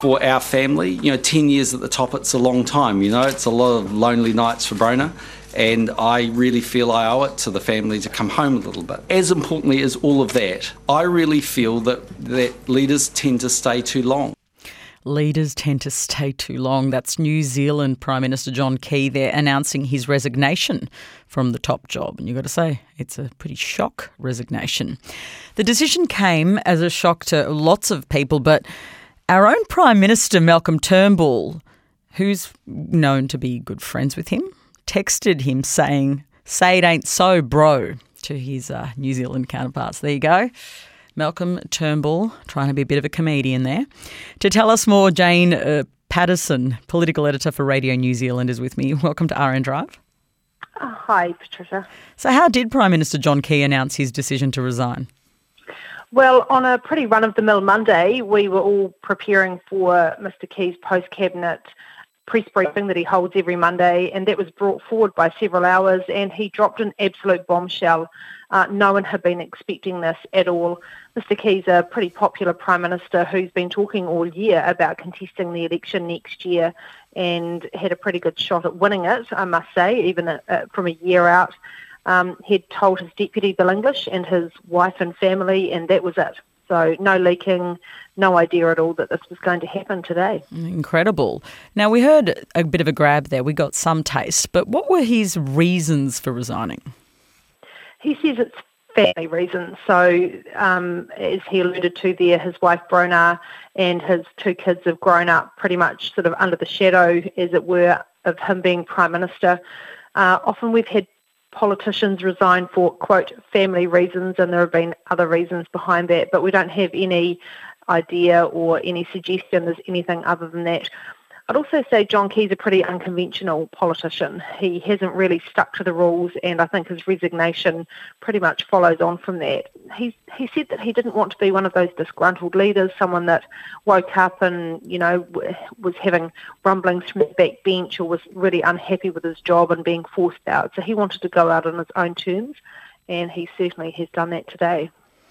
For our family, 10 years at the top, it's a long time, it's a lot of lonely nights for Brona, and I really feel I owe it to the family to come home a little bit. As importantly as all of that, I really feel that leaders tend to stay too long. Leaders tend to stay too long. That's New Zealand Prime Minister John Key there announcing his resignation from the top job. And you've got to say, it's a pretty shock resignation. The decision came as a shock to lots of people, but our own Prime Minister, Malcolm Turnbull, who's known to be good friends with him, texted him saying, "Say it ain't so, bro," to his New Zealand counterparts. There you go. Malcolm Turnbull, trying to be a bit of a comedian there. To tell us more, Jane Patterson, political editor for Radio New Zealand, is with me. Welcome to RN Drive. Hi, Patricia. So how did Prime Minister John Key announce his decision to resign? Well, on a pretty run-of-the-mill Monday, we were all preparing for Mr Key's post-cabinet press briefing that he holds every Monday, and that was brought forward by several hours, and he dropped an absolute bombshell. No one had been expecting this at all. Mr Key's a pretty popular Prime Minister who's been talking all year about contesting the election next year and had a pretty good shot at winning it, I must say, even from a year out. He'd told his deputy Bill English and his wife and family, and that was it. So no leaking, no idea at all that this was going to happen today. Incredible. Now, we heard a bit of a grab there. We got some taste. But what were his reasons for resigning? He says it's family reasons. So as he alluded to there, his wife Brona and his two kids have grown up pretty much sort of under the shadow, as it were, of him being Prime Minister. Often we've had politicians resign for, quote, family reasons, and there have been other reasons behind that, but we don't have any idea or any suggestion there's anything other than that. I'd also say John Key's a pretty unconventional politician. He hasn't really stuck to the rules, and I think his resignation pretty much follows on from that. He said that he didn't want to be one of those disgruntled leaders, someone that woke up and, was having rumblings from the back bench or was really unhappy with his job and being forced out. So he wanted to go out on his own terms, and he certainly has done that today.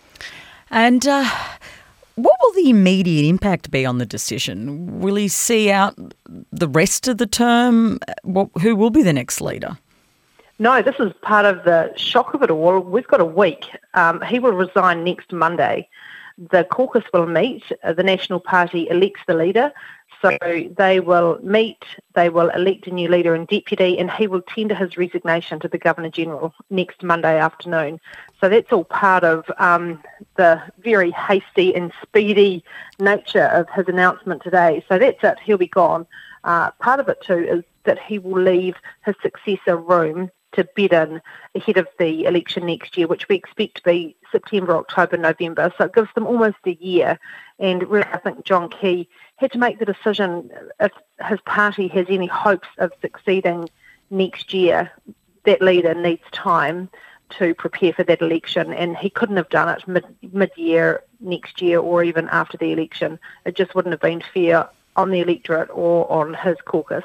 And what will the immediate impact be on the decision? Will he see out the rest of the term? Who will be the next leader? No, this is part of the shock of it all. We've got a week. He will resign next Monday. The caucus will meet. The National Party elects the leader. So they will meet, they will elect a new leader and deputy, and he will tender his resignation to the Governor-General next Monday afternoon. So that's all part of the very hasty and speedy nature of his announcement today. So that's it, he'll be gone. Part of it too is that he will leave his successor room to bed in ahead of the election next year, which we expect to be September, October, November. So it gives them almost a year. And really, I think John Key had to make the decision if his party has any hopes of succeeding next year, that leader needs time to prepare for that election. And he couldn't have done it mid-year next year or even after the election. It just wouldn't have been fair on the electorate or on his caucus.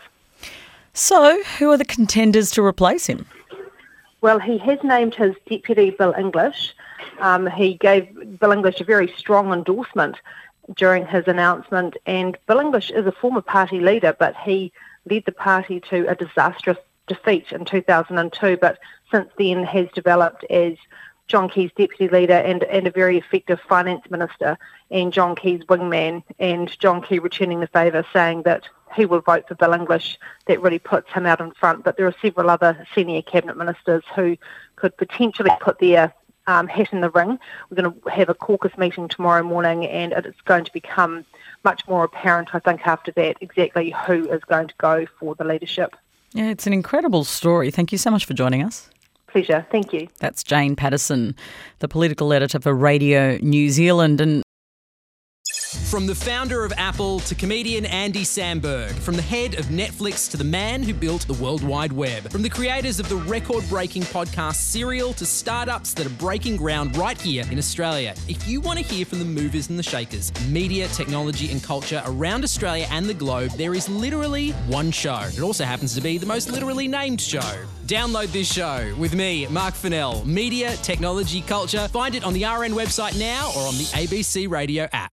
So, who are the contenders to replace him? Well, he has named his deputy Bill English. He gave Bill English a very strong endorsement during his announcement, and Bill English is a former party leader, but he led the party to a disastrous defeat in 2002, but since then has developed as John Key's deputy leader and a very effective finance minister, and John Key's wingman, and John Key returning the favour, saying that he will vote for Bill English. That really puts him out in front. But there are several other senior cabinet ministers who could potentially put their hat in the ring. We're going to have a caucus meeting tomorrow morning, and it's going to become much more apparent, I think, after that, exactly who is going to go for the leadership. Yeah, it's an incredible story. Thank you so much for joining us. Pleasure. Thank you. That's Jane Patterson, the political editor for Radio New Zealand. And from the founder of Apple to comedian Andy Samberg, from the head of Netflix to the man who built the World Wide Web, from the creators of the record-breaking podcast Serial to startups that are breaking ground right here in Australia. If you want to hear from the movers and the shakers, media, technology and culture around Australia and the globe, there is literally one show. It also happens to be the most literally named show. Download this show with me, Mark Fennell. Media, technology, culture. Find it on the RN website now or on the ABC Radio app.